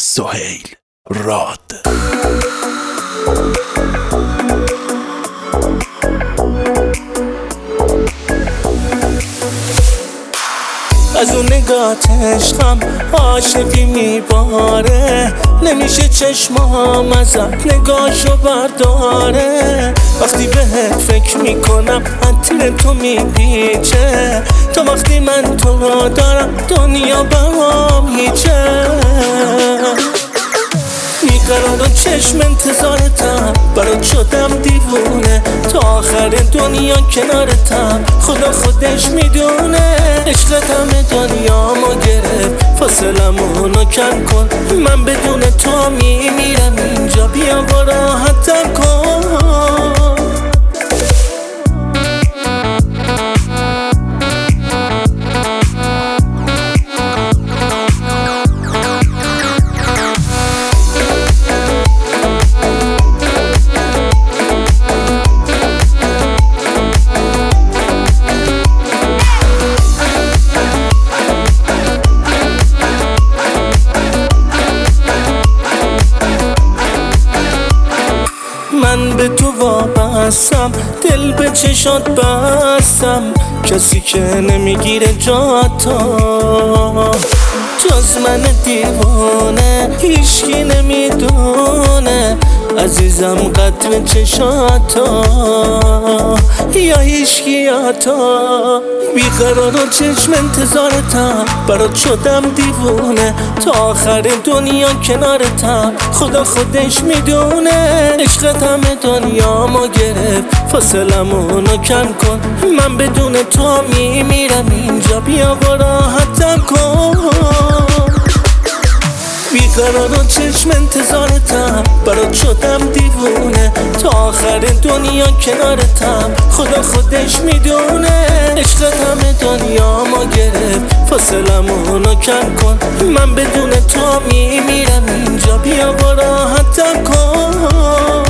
سهیل راد. از اون نگات عشقم عاشقی میباره، نمیشه چشمام ازت نگاشو برداره. وقتی بهت فکر میکنم عطر تو میپیچه، تا وقتی من تو رو دارم دنیا برام هیچه. بیقرار و چشم انتظارتم، برات شدم دیوونه، تا آخر دنیا کنارتم، خدا خودش میدونه. عشقت همه دنیا ما گرفت، فاصلمونو کم کن، من بدون تو میمیرم اینجا، بیا و راحتم کن. من به تو وابستم، دل به چشات بستم، کسی که نمیگیره جاتو جز من دیوانه، هیچکی نمیدونه عزیزم قدر چشاتو یا هیچکیاتو. بیقرار و چشم انتظارتم، برات شدم دیوونه، تا آخر دنیا کنارتم، خدا خودش میدونه. عشقت همه دنیا ما گرفت، فاصلمونو کم کن، من بدون تو میمیرم اینجا، بیا و راحتم کن. بیقرار و چشم انتظارتم، برات شدم دیوونه، تا آخر دنیا کنارتم، خدا خودش میدونه. عشقت همه دنیا ما گرفت، فاصلمونو کم کن، من بدون تو میمیرم اینجا، بیا و راحتم کن.